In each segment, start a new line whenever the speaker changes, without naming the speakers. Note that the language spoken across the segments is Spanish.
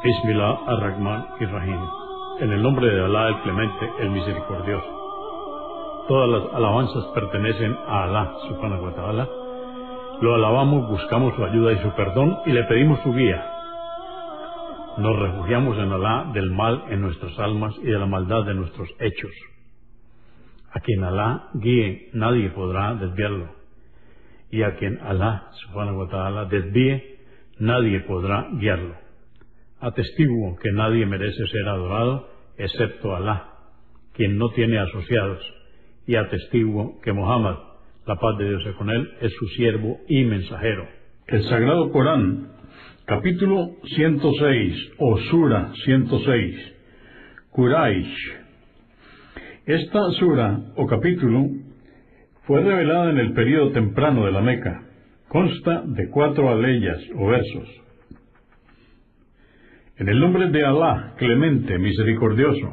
Bismillah ar-Rahman ir-Rahim. En el nombre de Alá, el Clemente, el Misericordioso. Todas las alabanzas pertenecen a Alá, subhanahu wa ta'ala. Lo alabamos, buscamos su ayuda y su perdón y le pedimos su guía. Nos refugiamos en Alá del mal en nuestras almas y de la maldad de nuestros hechos. A quien Alá guíe, nadie podrá desviarlo. Y a quien Alá, subhanahu wa ta'ala, desvíe, nadie podrá guiarlo. Atestiguo que nadie merece ser adorado excepto Alá, quien no tiene asociados, y atestiguo que Muhammad, la paz de Dios sea con él, es su siervo y mensajero.
El Sagrado Corán, capítulo 106 o Sura 106, Quraysh. Esta sura o capítulo fue revelada en el período temprano de la Meca. Consta de 4 aleyas o versos. En el nombre de Alá, Clemente, Misericordioso.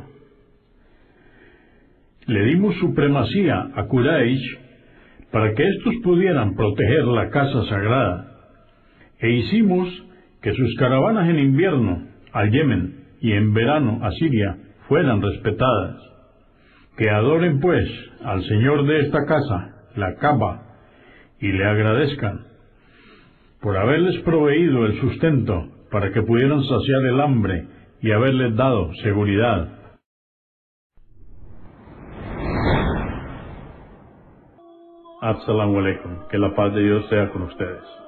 Le dimos supremacía a Quraysh para que éstos pudieran proteger la casa sagrada, e hicimos que sus caravanas en invierno al Yemen y en verano a Siria fueran respetadas. Que adoren pues al Señor de esta casa, la Kaaba, y le agradezcan por haberles proveído el sustento para que pudieran saciar el hambre y haberles dado seguridad.
Assalamu alaikum, que la paz de Dios sea con ustedes.